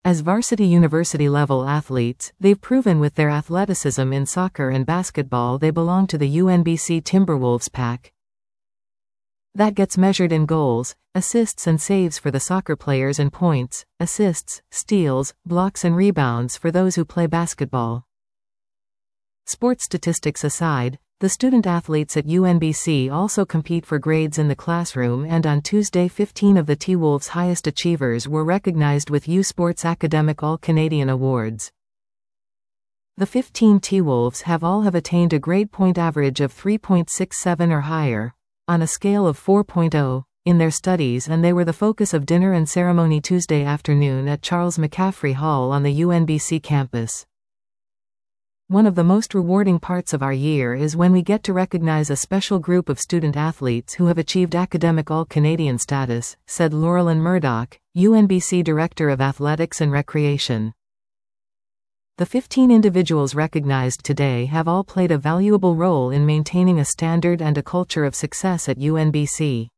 As varsity university-level athletes, they've proven with their athleticism in soccer and basketball they belong to the UNBC Timberwolves pack. That gets measured in goals, assists and saves for the soccer players and points, assists, steals, blocks and rebounds for those who play basketball. Sports statistics aside, the student athletes at UNBC also compete for grades in the classroom, and on Tuesday 15 of the T-Wolves' highest achievers were recognized with U Sports Academic All-Canadian Awards. The 15 T-Wolves have attained a grade point average of 3.67 or higher, on a scale of 4.0, in their studies, and they were the focus of dinner and ceremony Tuesday afternoon at Charles McCaffrey Hall on the UNBC campus. One of the most rewarding parts of our year is when we get to recognize a special group of student athletes who have achieved academic All-Canadian status, said Laurelyn Murdoch, UNBC Director of Athletics and Recreation. The 15 individuals recognized today have all played a valuable role in maintaining a standard and a culture of success at UNBC.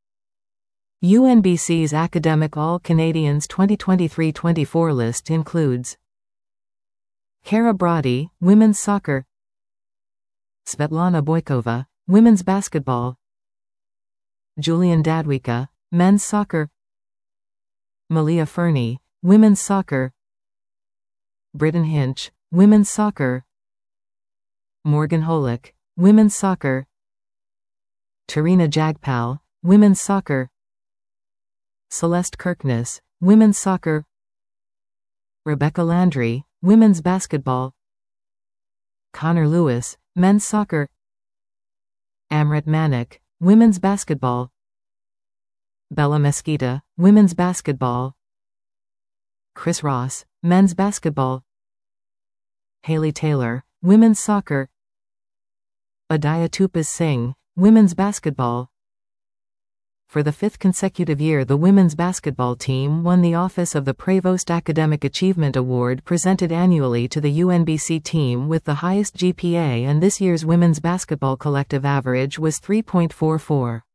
UNBC's Academic All-Canadians 2023-24 list includes Kara Brody, Women's Soccer; Svetlana Boykova, Women's Basketball; Julian Dadwika, Men's Soccer; Malia Fernie, Women's Soccer; Britton Hinch, Women's Soccer; Morgan Holick, Women's Soccer; Tarina Jagpal, Women's Soccer; Celeste Kirkness, Women's Soccer; Rebecca Landry, Women's Basketball; Connor Lewis, Men's Soccer; Amrit Manik, Women's Basketball; Bella Mesquita, Women's Basketball; Chris Ross, Men's Basketball; Haley Taylor, Women's Soccer; Adaya Tupaz Singh, Women's Basketball. For the fifth consecutive year, the women's basketball team won the Office of the Prevost Academic Achievement Award, presented annually to the UNBC team with the highest GPA, and this year's women's basketball collective average was 3.44.